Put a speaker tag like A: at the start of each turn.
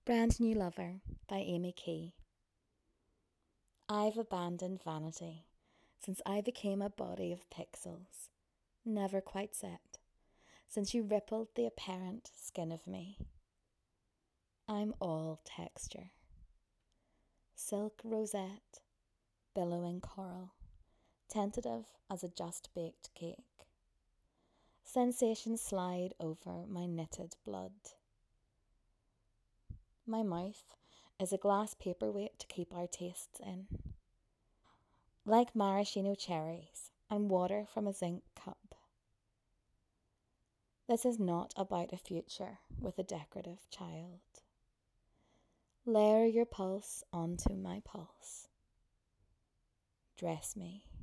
A: Brand New Lover by Amy Key. I've abandoned vanity since I became a body of pixels, never quite set, since you rippled the apparent skin of me. I'm all texture. Silk rosette, billowing coral, tentative as a just-baked cake. Sensations slide over my knitted blood. My mouth is a glass paperweight to keep our tastes in. Like maraschino cherries and water from a zinc cup. This is not about a future with a decorative child. Layer your pulse onto my pulse. Dress me.